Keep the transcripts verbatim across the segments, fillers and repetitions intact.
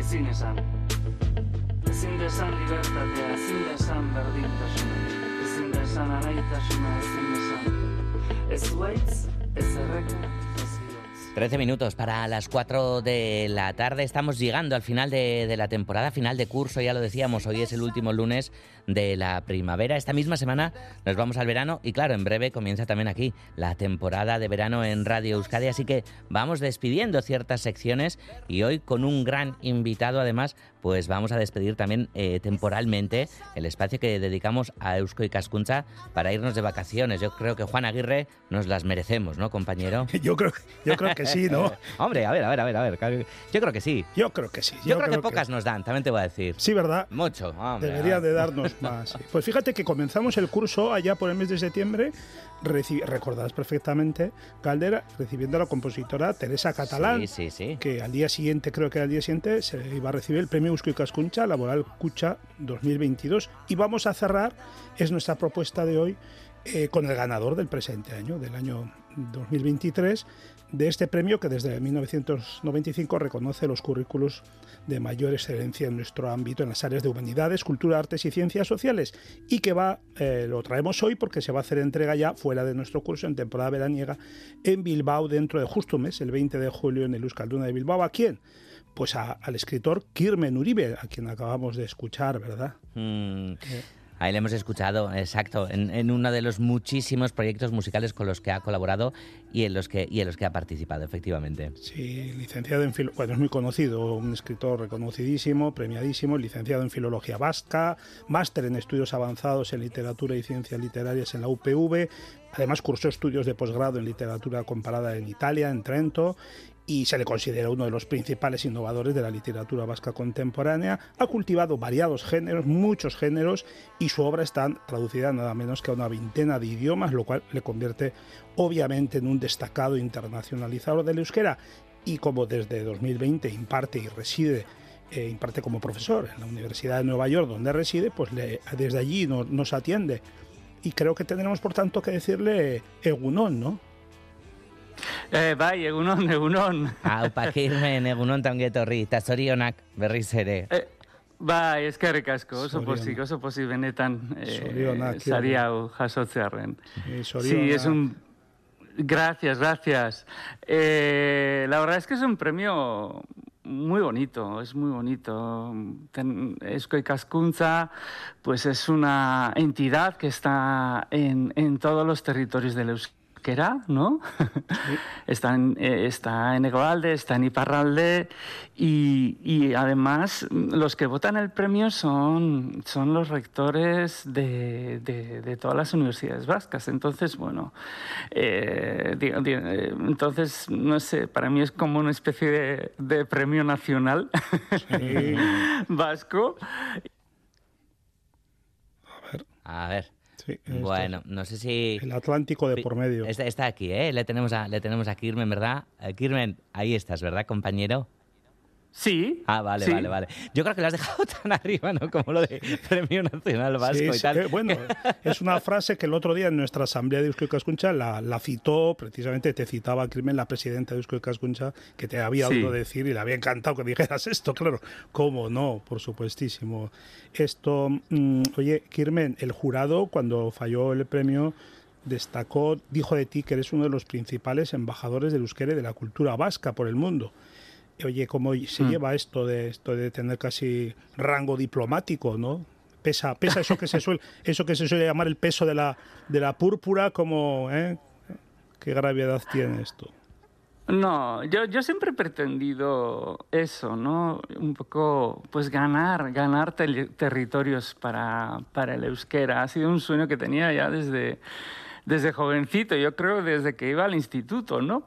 ezin esan. Ezin desan libertatea, ezin desan berdintasuna, ezin desan anaitasuna, ezin desan. Ez zuaitz, ez erreka, ez bihotz. trece minutos para las cuatro de la tarde. Estamos llegando al final de, de la temporada, final de curso, ya lo decíamos, hoy es el último lunes de la primavera. Esta misma semana nos vamos al verano y claro, en breve comienza también aquí la temporada de verano en Radio Euskadi, así que vamos despidiendo ciertas secciones y hoy con un gran invitado además, pues vamos a despedir también eh, temporalmente el espacio que dedicamos a Eusko Ikaskuntza para irnos de vacaciones. Yo creo que Juan Aguirre nos las merecemos, ¿no, compañero? Yo creo, yo creo que sí, ¿no? Hombre, a ver, a ver, a ver, a ver. Yo creo que sí. Yo creo que sí. Yo, yo creo, creo que pocas que... nos dan, también te voy a decir. Sí, ¿verdad? Mucho. Hombre, Debería de darnos más. Pues fíjate que comenzamos el curso allá por el mes de septiembre, reci- recordarás perfectamente, Caldera, recibiendo a la compositora Teresa Catalán, sí, sí, sí. que al día siguiente, creo que al día siguiente, se iba a recibir el premio Eusko Ikaskuntza Laboral Kutxa dos mil veintidós. Y vamos a cerrar, es nuestra propuesta de hoy, eh, con el ganador del presente año, del año dos mil veintitrés, de este premio que desde mil novecientos noventa y cinco reconoce los currículos de mayor excelencia en nuestro ámbito en las áreas de humanidades, cultura, artes y ciencias sociales, y que va, eh, lo traemos hoy porque se va a hacer entrega ya fuera de nuestro curso en temporada veraniega en Bilbao dentro de justo un mes, el veinte de julio en el Euskalduna de Bilbao. ¿A quién? Pues a, al escritor Kirmen Uribe, a quien acabamos de escuchar, ¿verdad? Mm. Eh. Ahí le hemos escuchado, exacto, en, en uno de los muchísimos proyectos musicales con los que ha colaborado y en los que, y en los que ha participado, efectivamente. Sí, licenciado en filo, bueno, es muy conocido, un escritor reconocidísimo, premiadísimo, licenciado en Filología Vasca, máster en Estudios Avanzados en Literatura y Ciencias Literarias en la U P V, además cursó estudios de posgrado en Literatura Comparada en Italia, en Trento, y se le considera uno de los principales innovadores de la literatura vasca contemporánea. Ha cultivado variados géneros, muchos géneros, y su obra está traducida nada menos que a una veintena de idiomas, lo cual le convierte obviamente en un destacado internacionalizador del euskera. Y como desde dos mil veinte imparte y reside, eh, imparte como profesor en la Universidad de Nueva York, donde reside, pues le, desde allí no, nos atiende. Y creo que tendremos, por tanto, que decirle Egunon, ¿no? Eh, bai, egunon, egunon. Aupa, Kirmen, egunon tangietorri, eta zorionak berriz ere. Eh, bai, eskerrik asko, oso pozik, oso pozik benetan eh, sari hau jasotzearren. Sí, es un... Gracias, gracias. Eh, la verdad es que es un premio muy bonito, es muy bonito. Eusko Ikaskuntza, pues es una entidad que está en, en todos los territorios del euskera, ¿no? Sí. Está en, eh, está en Egoalde, está en Iparralde y, y además los que votan el premio son, son los rectores de, de, de todas las universidades vascas. Entonces, bueno, eh, digo, digo, entonces, no sé, para mí es como una especie de, de premio nacional sí. vasco. A ver. A ver. Sí, bueno, no sé si... El Atlántico de por medio. Está, está aquí, ¿eh? Le tenemos a, le tenemos a Kirmen, ¿verdad? Uh, Kirmen, ahí estás, ¿verdad, compañero? Sí. Ah, vale, sí. vale, vale. Yo creo que lo has dejado tan arriba, ¿no? Como lo de Premio Nacional Vasco sí, y sí, tal. Eh, bueno, es una frase que el otro día en nuestra asamblea de Eusko Ikaskuntza la, la citó, precisamente te citaba Kirmen, la presidenta de Eusko Ikaskuntza, que te había oído sí. decir y le había encantado que dijeras esto, claro. ¿Cómo no? Por supuestísimo. Esto, mmm, oye, Kirmen, el jurado, cuando falló el premio, destacó, dijo de ti que eres uno de los principales embajadores del euskera y de la cultura vasca por el mundo. Oye, ¿cómo se mm. lleva esto de esto de tener casi rango diplomático, no? Pesa, pesa eso que se suele, eso que se suele llamar el peso de la de la púrpura, como, ¿eh? ¿Qué gravedad tiene esto? No, yo, yo siempre he pretendido eso, ¿no? Un poco, pues ganar, ganar te- territorios para, para el euskera. Ha sido un sueño que tenía ya desde, desde jovencito, yo creo desde que iba al instituto, ¿no?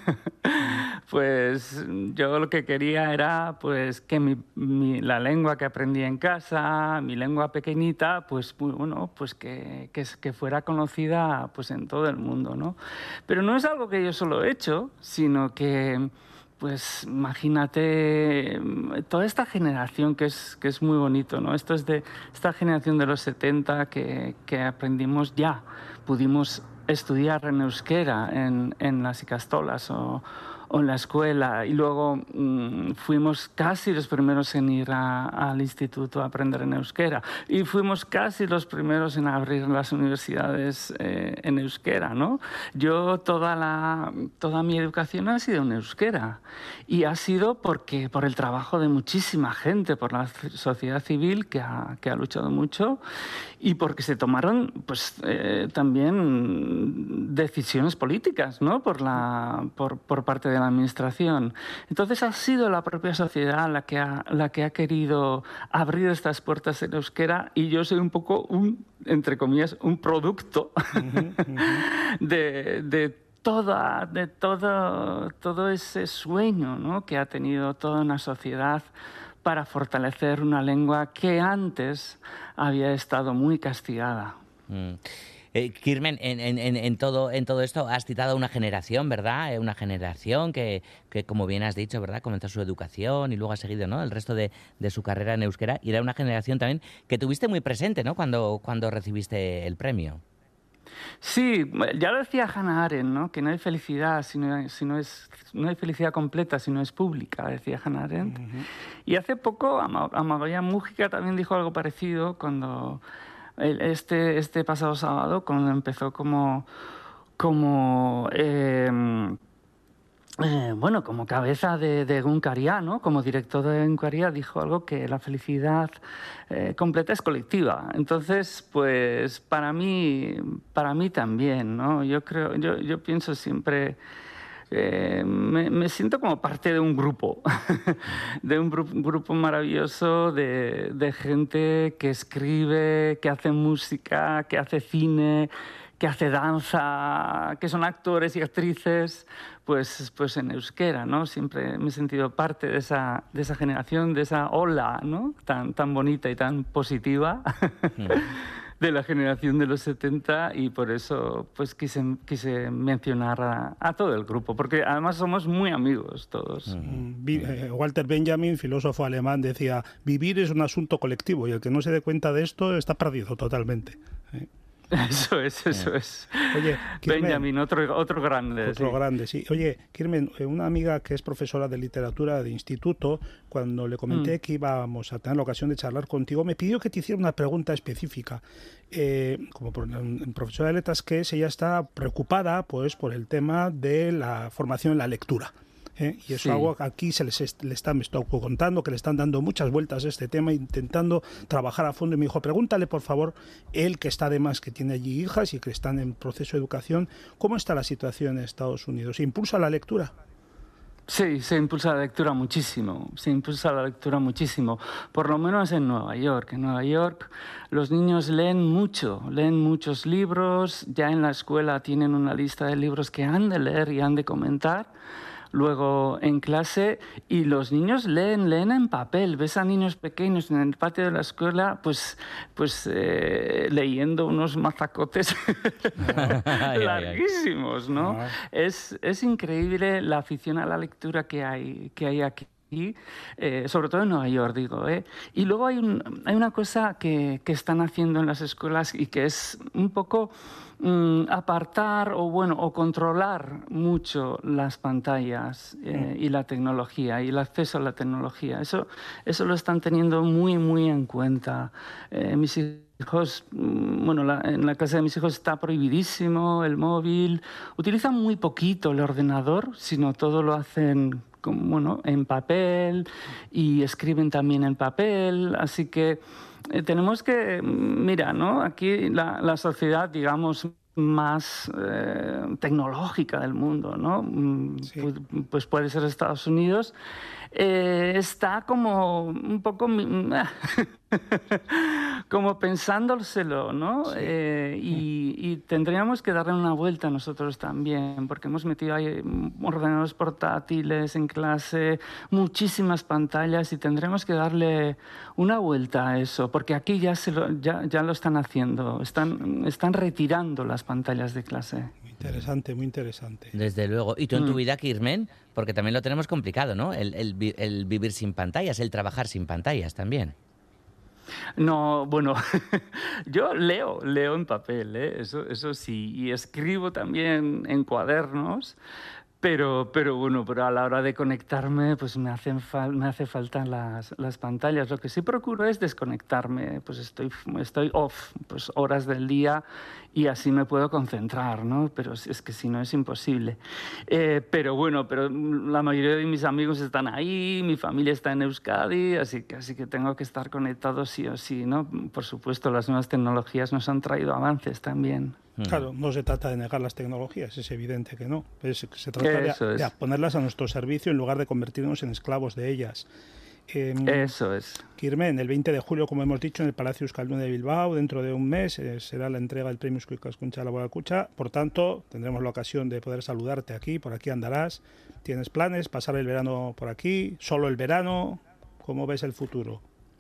Pues yo lo que quería era pues que mi, mi, la lengua que aprendí en casa, mi lengua pequeñita, pues bueno, pues que, que, que fuera conocida pues en todo el mundo, ¿no? Pero no es algo que yo solo he hecho, sino que pues imagínate toda esta generación que es, que es muy bonito, ¿no? Esto es de esta generación de los setenta que, que aprendimos ya, pudimos estudiar en euskera en, en las ikastolas o o en la escuela, y luego mmm, fuimos casi los primeros en ir a, al instituto a aprender en euskera, y fuimos casi los primeros en abrir las universidades eh, en euskera, ¿no? Yo toda, la, toda mi educación ha sido en euskera, y ha sido porque, por el trabajo de muchísima gente, por la sociedad civil que ha, que ha luchado mucho, y porque se tomaron pues, eh, también decisiones políticas, ¿no? por, la, por, por parte de la administración. Entonces ha sido la propia sociedad la que ha, la que ha querido abrir estas puertas en euskera, y yo soy un poco, un, entre comillas, un producto uh-huh, uh-huh. de, de Toda, de todo, todo ese sueño, ¿no? que ha tenido toda una sociedad para fortalecer una lengua que antes había estado muy castigada. Mm. Eh, Kirmen, en, en, en, todo, en todo esto has citado una generación, ¿verdad? Una generación que, que, como bien has dicho, ¿verdad? Comenzó su educación y luego ha seguido, ¿no? el resto de, de su carrera en euskera. Y era una generación también que tuviste muy presente, ¿no? Cuando, cuando recibiste el premio. Sí, ya lo decía Hannah Arendt, ¿no? que no hay felicidad si no, si no es no hay felicidad completa si no es pública, decía Hannah Arendt. Uh-huh. Y hace poco Amagoya Mújica también dijo algo parecido cuando este, este pasado sábado, cuando empezó como, como eh, Eh, bueno, como cabeza de, de Egunkaria, ¿no? Como director de Egunkaria, dijo algo que la felicidad eh, completa es colectiva. Entonces, pues para mí, para mí también, ¿no? Yo creo, yo, yo pienso siempre, eh, me, me siento como parte de un grupo, de un grupo, un grupo maravilloso de, de gente que escribe, que hace música, que hace cine, que hace danza, que son actores y actrices, pues, pues en euskera, ¿no? Siempre me he sentido parte de esa, de esa generación, de esa ola, ¿no? tan, tan bonita y tan positiva de la generación de los setenta, y por eso pues quise, quise mencionar a, a todo el grupo, porque además somos muy amigos todos. Uh-huh. Walter Benjamin, filósofo alemán, decía: vivir es un asunto colectivo y el que no se dé cuenta de esto está perdido totalmente. ¿Eh? Eso es, eso es. Oye, Kirmen, Benjamin, otro, otro grande. Otro sí. grande, sí. Oye, Kirmen, una amiga que es profesora de literatura de instituto, cuando le comenté mm. que íbamos a tener la ocasión de charlar contigo, me pidió que te hiciera una pregunta específica. Eh, como profesora de letras, que es, ella está preocupada pues, por el tema de la formación en la lectura. ¿Eh? Y eso sí. Algo aquí se les est- le está, me estoy contando que le están dando muchas vueltas a este tema, intentando trabajar a fondo, y me dijo: pregúntale por favor, él que está además, que tiene allí hijas y que están en proceso de educación, ¿cómo está la situación en Estados Unidos? ¿Se impulsa la lectura? Sí, se impulsa la lectura muchísimo, se impulsa la lectura muchísimo, por lo menos en Nueva York. En Nueva York los niños leen mucho, leen muchos libros, ya en la escuela tienen una lista de libros que han de leer y han de comentar. Luego en clase, y los niños leen, leen en papel. Ves a niños pequeños en el patio de la escuela, pues, pues eh, leyendo unos mazacotes larguísimos, ¿no? Uh-huh. Es, es increíble la afición a la lectura que hay, que hay aquí. Y, eh, sobre todo en Nueva York, digo. ¿eh? Y luego hay, un, hay una cosa que, que están haciendo en las escuelas y que es un poco mm, apartar o, bueno, o controlar mucho las pantallas eh, y la tecnología y el acceso a la tecnología. Eso, eso lo están teniendo muy, muy en cuenta. Eh, mis hijos, bueno, la, en la casa de mis hijos está prohibidísimo el móvil. Utilizan muy poquito el ordenador, sino todo lo hacen bueno, en papel, y escriben también en papel, así que eh, tenemos que, mira, ¿no? Aquí la, la sociedad, digamos, más eh, tecnológica del mundo, ¿no? Sí. Pues, pues puede ser Estados Unidos, eh, está como un poco como pensándoselo, ¿no? Sí. Eh, y, y tendríamos que darle una vuelta nosotros también, porque hemos metido ahí ordenadores portátiles en clase, muchísimas pantallas, y tendremos que darle una vuelta a eso, porque aquí ya, se lo, ya, ya lo están haciendo, están, están retirando las pantallas de clase. Muy interesante, muy interesante. Desde luego. ¿Y tú en tu vida, Kirmen? Porque también lo tenemos complicado, ¿no? El, el, el vivir sin pantallas, el trabajar sin pantallas también. No, bueno, yo leo, leo en papel, ¿eh? eso, eso sí, y escribo también en cuadernos, Pero, pero bueno, pero a la hora de conectarme, pues me hacen fal- me hace falta las, las pantallas. Lo que sí procuro es desconectarme, pues estoy, estoy off, pues horas del día y así me puedo concentrar, ¿no? Pero es que si no es imposible. Eh, pero bueno, pero la mayoría de mis amigos están ahí, mi familia está en Euskadi, así que, así que tengo que estar conectado sí o sí, ¿no? Por supuesto, las nuevas tecnologías nos han traído avances también. Claro, no se trata de negar las tecnologías, es evidente que no. Es, se trata de, de ponerlas a nuestro servicio en lugar de convertirnos en esclavos de ellas. Eh, Eso es. Kirmen, el veinte de julio, como hemos dicho, en el Palacio Euskaldun de Bilbao, dentro de un mes, eh, será la entrega del Premio Eusko Ikaskuntza Laboral Kutxa. Por tanto, tendremos la ocasión de poder saludarte aquí, por aquí andarás. ¿Tienes planes? ¿Pasar el verano por aquí? ¿Solo el verano? ¿Cómo ves el futuro?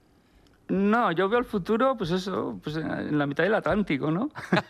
No, yo veo el futuro, pues eso, pues en la mitad del Atlántico, ¿no?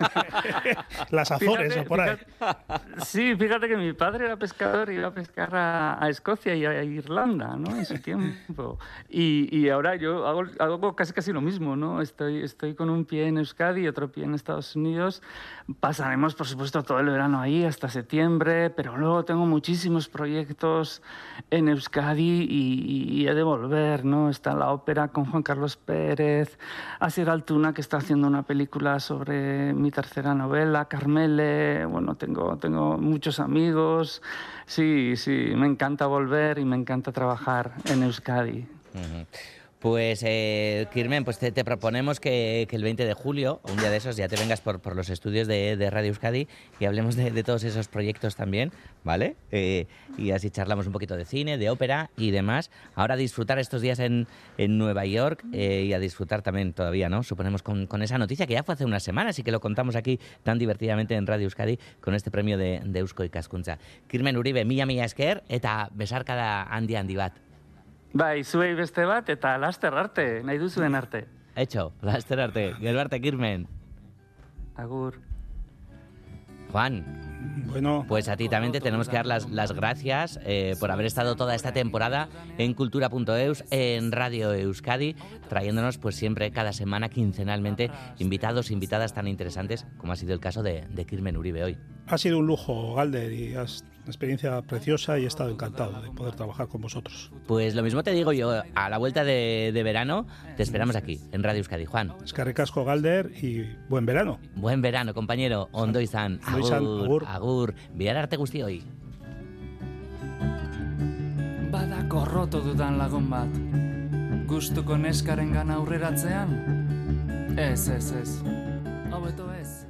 Las Azores, fíjate, o por ahí. Fíjate, sí, fíjate que mi padre era pescador y iba a pescar a, a Escocia y a Irlanda, ¿no? En su tiempo. Y, y ahora yo hago, hago casi casi lo mismo, ¿no? Estoy, estoy con un pie en Euskadi y otro pie en Estados Unidos. Pasaremos, por supuesto, todo el verano ahí hasta septiembre, pero luego tengo muchísimos proyectos en Euskadi y, y he de volver, ¿no? Está la ópera con Juan Carlos Pérez, Asier Altuna, que está haciendo una película sobre mi tercera novela, Carmele. Bueno, tengo, tengo muchos amigos. Sí, sí, me encanta volver y me encanta trabajar en Euskadi. Uh-huh. Pues, eh, Kirmen, pues te, te proponemos que, que el veinte de julio, un día de esos, ya te vengas por, por los estudios de, de Radio Euskadi y hablemos de, de todos esos proyectos también, ¿vale? Eh, y así charlamos un poquito de cine, de ópera y demás. Ahora a disfrutar estos días en, en Nueva York eh, y a disfrutar también todavía, ¿no? Suponemos con, con esa noticia que ya fue hace unas semanas y que lo contamos aquí tan divertidamente en Radio Euskadi con este premio de, de Eusko Ikaskuntza. Kirmen Uribe, mila mila esker eta besarkada handi handi bat. Bai, zuei beste bat eta laster arte, nahi duzuen arte. Hecho, laster arte. Gero arte, Kirmen. Agur. Juan. Bueno, pues a ti también te tenemos que dar las, las gracias eh, por haber estado toda esta temporada en cultura punto eus, en Radio Euskadi, trayéndonos pues siempre, cada semana, quincenalmente, invitados, invitadas tan interesantes como ha sido el caso de, de Kirmen Uribe hoy. Ha sido un lujo, Galder, y has una experiencia preciosa y he estado encantado de poder trabajar con vosotros. Pues lo mismo te digo yo, a la vuelta de, de verano te esperamos aquí, en Radio Euskadi. Juan. Eskerrik asko, Galder, y buen verano. Buen verano, compañero. Ondo izan. Agur, agur. Agur. Bihar arte guztioi. Bada gorroto dudan lagun bat. Gustuko neskaren gana aurreratzean? Ez, ez, ez. Hobeto ez.